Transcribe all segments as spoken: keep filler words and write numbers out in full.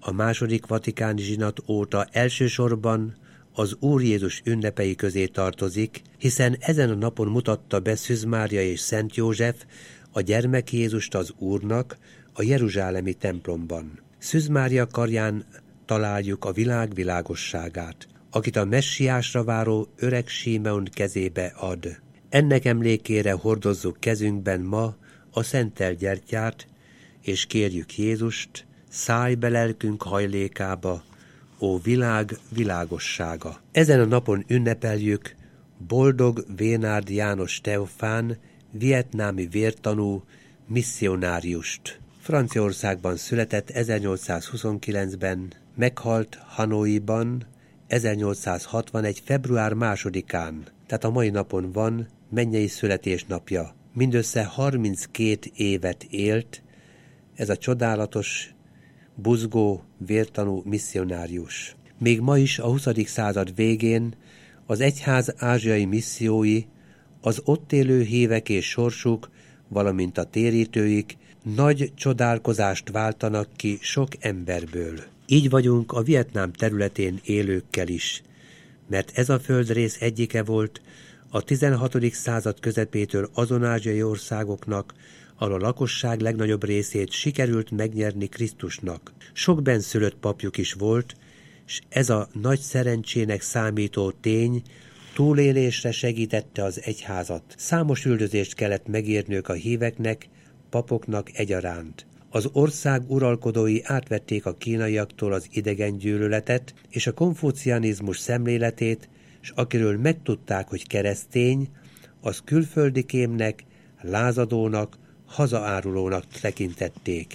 a második vatikáni zsinat óta elsősorban az Úr Jézus ünnepei közé tartozik, hiszen ezen a napon mutatta be Szűz Mária és Szent József a gyermek Jézust az Úrnak a jeruzsálemi templomban. Szűz Mária karján találjuk a világ világosságát, akit a messiásra váró öreg Símeon kezébe ad. Ennek emlékére hordozzuk kezünkben ma a szentelt gyertyát, és kérjük Jézust, szállj be lelkünk hajlékába, ó világ világossága. Ezen a napon ünnepeljük boldog Vénárd János Teofán, vietnámi vértanú misszionáriust. Franciaországban született ezernyolcszázhuszonkilencben, meghalt Hanoiban ezernyolcszázhatvanegy. február másodikán, tehát a mai napon van mennyei születésnapja. Mindössze harminckét évet élt ez a csodálatos, buzgó, vértanú misszionárius. Még ma is a huszadik század végén az egyház ázsiai missziói, az ott élő hívek és sorsuk, valamint a térítőik nagy csodálkozást váltanak ki sok emberből. Így vagyunk a Vietnám területén élőkkel is, mert ez a földrész egyike volt a tizenhatodik század közepétől azon ázsiai országoknak, ahol a lakosság legnagyobb részét sikerült megnyerni Krisztusnak. Sok benszülött papjuk is volt, s ez a nagy szerencsének számító tény túlélésre segítette az egyházat. Számos üldözést kellett megérniük a híveknek, papoknak egyaránt. Az ország uralkodói átvették a kínaiaktól az idegen gyűlöletet és a konfucianizmus szemléletét, s akiről megtudták, hogy keresztény, az külföldi kémnek, lázadónak, hazaárulónak tekintették.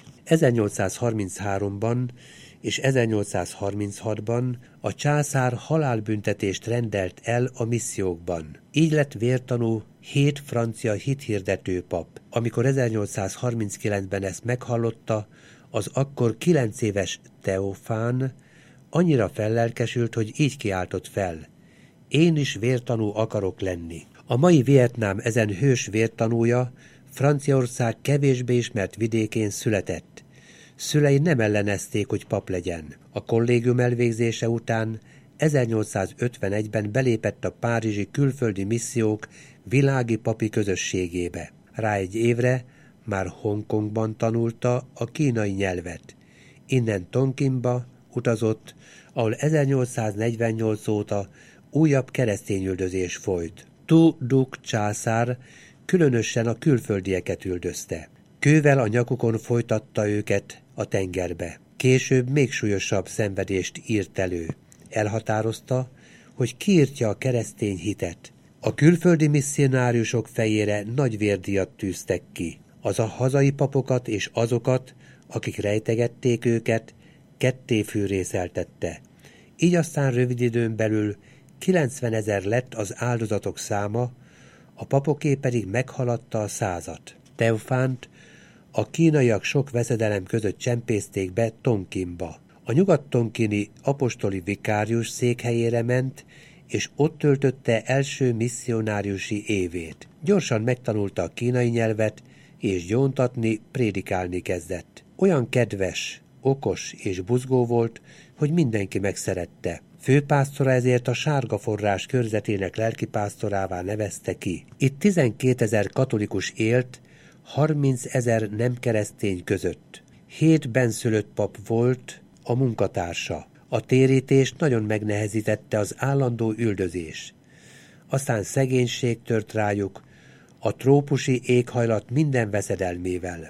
ezernyolcszázharmincháromban és ezernyolcszázharminchatban a császár halálbüntetést rendelt el a missziókban. Így lett vértanú hét francia hithirdető pap. Amikor ezernyolcszázharminckilencben ezt meghallotta, az akkor kilenc éves Teofán annyira fellelkesült, hogy így kiáltott fel: én is vértanú akarok lenni. A mai Vietnám ezen hős vértanúja Franciaország kevésbé ismert vidékén született. Szülei nem ellenezték, hogy pap legyen. A kollégium elvégzése után ezernyolcszázötvenegyben belépett a párizsi külföldi missziók világi papi közösségébe. Rá egy évre már Hongkongban tanulta a kínai nyelvet. Innen Tonkinba utazott, ahol ezernyolcszáznegyvennyolc óta újabb keresztényüldözés folyt. Tu Duc császár különösen a külföldieket üldözte. Kővel a nyakukon folytatta őket a tengerbe. Később még súlyosabb szenvedést írt elő. Elhatározta, hogy kiírtja a keresztény hitet. A külföldi misszionáriusok fejére nagy vérdíjat tűztek ki. Az a hazai papokat és azokat, akik rejtegették őket, ketté fűrészeltette. Így aztán rövid időn belül kilencvenezer lett az áldozatok száma, a papoké pedig meghaladta a százat. Teofánt a kínaiak sok veszedelem között csempészték be Tonkinba. A nyugat-tonkini apostoli vikárius székhelyére ment, és ott töltötte első misszionáriusi évét. Gyorsan megtanulta a kínai nyelvet, és gyóntatni, prédikálni kezdett. Olyan kedves, okos és buzgó volt, hogy mindenki megszerette. Főpásztora ezért a Sárga Forrás körzetének lelkipásztorává nevezte ki. Itt tizenkétezer katolikus élt, harmincezer nem keresztény között. Hét benszülött pap volt a munkatársa. A térítést nagyon megnehezítette az állandó üldözés. Aztán szegénység tört rájuk, a trópusi éghajlat minden veszedelmével.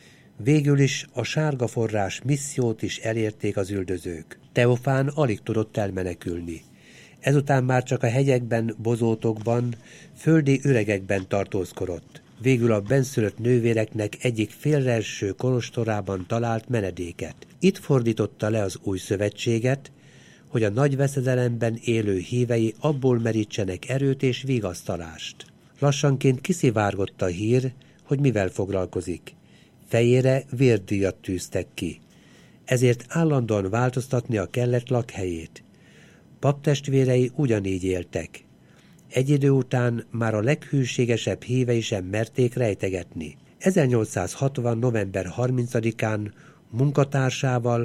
Végül is a Sárga Forrás missziót is elérték az üldözők. Teofán alig tudott elmenekülni. Ezután már csak a hegyekben, bozótokban, földi üregekben tartózkodott. Végül a benszülött nővéreknek egyik félreeső kolostorában talált menedéket. Itt fordította le az új szövetséget, hogy a nagy veszedelemben élő hívei abból merítsenek erőt és vigasztalást. Lassanként kiszivárgott a hír, hogy mivel foglalkozik. Fejére vérdíjat tűztek ki. Ezért állandóan változtatnia kellett lakhelyét. Paptestvérei ugyanígy éltek. Egy idő után már a leghűségesebb hívei sem merték rejtegetni. ezernyolcszázhatvan. november harmincadikán munkatársával,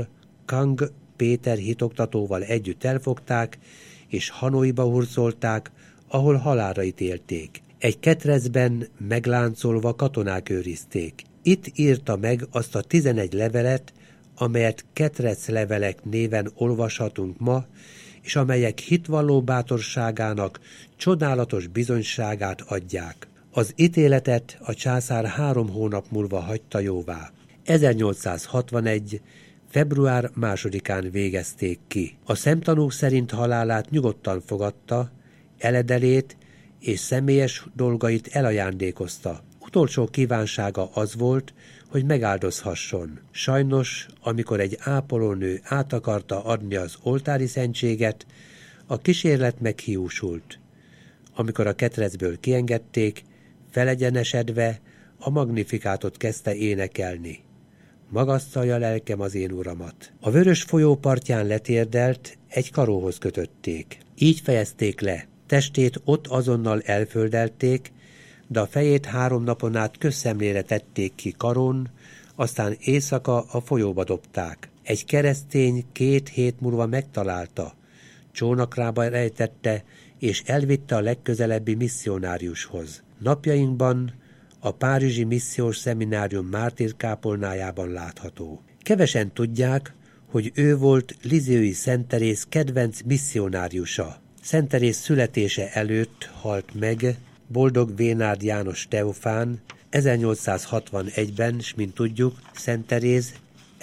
Kang Péter hitoktatóval együtt elfogták, és Hanoiba hurcolták, ahol halálra ítélték. Egy ketrecben megláncolva katonák őrizték. Itt írta meg azt a tizenegy levelet, amelyet ketreclevelek néven olvashatunk ma, és amelyek hitvalló bátorságának csodálatos bizonyságát adják. Az ítéletet a császár három hónap múlva hagyta jóvá. ezernyolcszázhatvanegy. február másodikán végezték ki. A szemtanúk szerint halálát nyugodtan fogadta, eledelét és személyes dolgait elajándékozta. Utolsó kívánsága az volt, hogy megáldozhasson. Sajnos, amikor egy ápolónő át akarta adni az oltári szentséget, a kísérlet meghiúsult. Amikor a ketrecből kiengedték, felegyenesedve a magnifikátot kezdte énekelni. Magasztalja lelkem az én uramat. A Vörös folyó partján letérdelt, egy karóhoz kötötték. Így fejezték le. Testét ott azonnal elföldelték, de a fejét három napon át közszemlére tették ki karón, aztán éjszaka a folyóba dobták. Egy keresztény két hét múlva megtalálta, csónakrába rejtette, és elvitte a legközelebbi misszionáriushoz. Napjainkban a párizsi missziós szeminárium mártírkápolnájában látható. Kevesen tudják, hogy ő volt Lisieux-i Szent Teréz kedvenc misszionáriusa. Szent Teréz születése előtt halt meg Boldog Vénárd János Teofán ezernyolcszázhatvanegyben, s mint tudjuk, Szent Teréz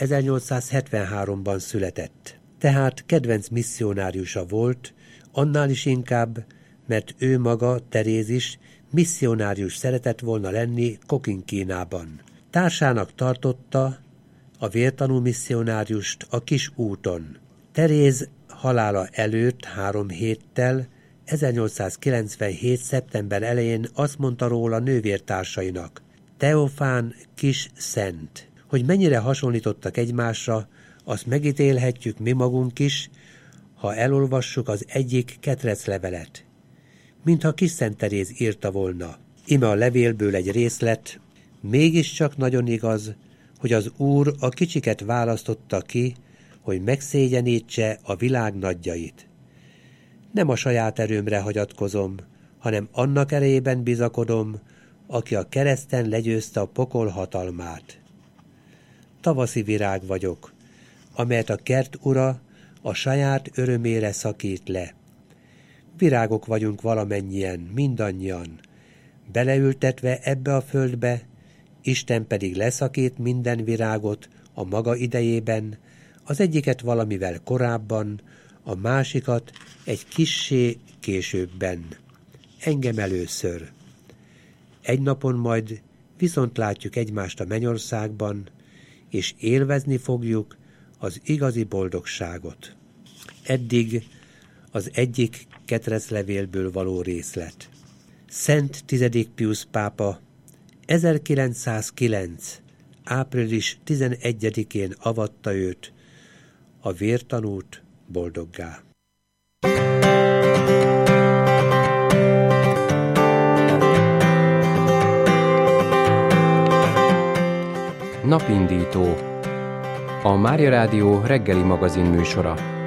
ezernyolcszázhetvenháromban született. Tehát kedvenc misszionáriusa volt, annál is inkább, mert ő maga, Teréz is, misszionárius szeretett volna lenni Kokinkínában. Társának tartotta a vértanú misszionáriust a kis úton. Teréz halála előtt három héttel, ezernyolcszázkilencvenhét. szeptember elején azt mondta róla nővértársainak: Teofán kis szent. Hogy mennyire hasonlítottak egymásra, azt megítélhetjük mi magunk is, ha elolvassuk az egyik ketreclevelet. Mintha kis Szent Teréz írta volna. Ime a levélből egy részlet: mégiscsak nagyon igaz, hogy az Úr a kicsiket választotta ki, hogy megszégyenítse a világ nagyjait. Nem a saját erőmre hagyatkozom, hanem annak erejében bizakodom, aki a kereszten legyőzte a pokol hatalmát. Tavaszi virág vagyok, amelyet a kert ura a saját örömére szakít le. Virágok vagyunk valamennyien, mindannyian. Beleültetve ebbe a földbe, Isten pedig leszakít minden virágot a maga idejében, az egyiket valamivel korábban, a másikat egy kissé későbben. Engem először. Egy napon majd viszont látjuk egymást a mennyországban, és élvezni fogjuk az igazi boldogságot. Eddig az egyik ketreclevélből való részlet. Szent tizedik Piusz pápa ezerkilencszázkilenc. április tizenegyedikén avatta őt, a vértanút boldoggá. Napindító. A Mária Rádió reggeli magazin műsora.